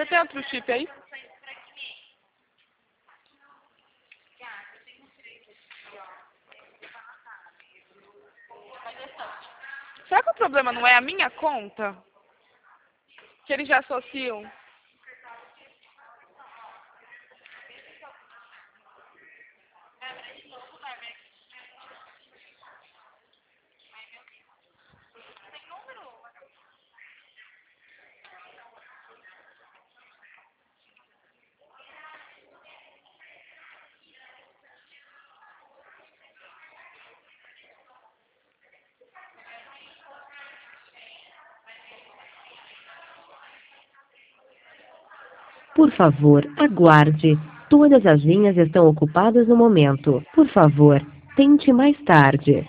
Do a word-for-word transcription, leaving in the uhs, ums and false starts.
Você tem outro chip aí? Será que o problema não é a minha conta? Que eles já associam? Por favor, aguarde. Todas as linhas estão ocupadas no momento. Por favor, tente mais tarde.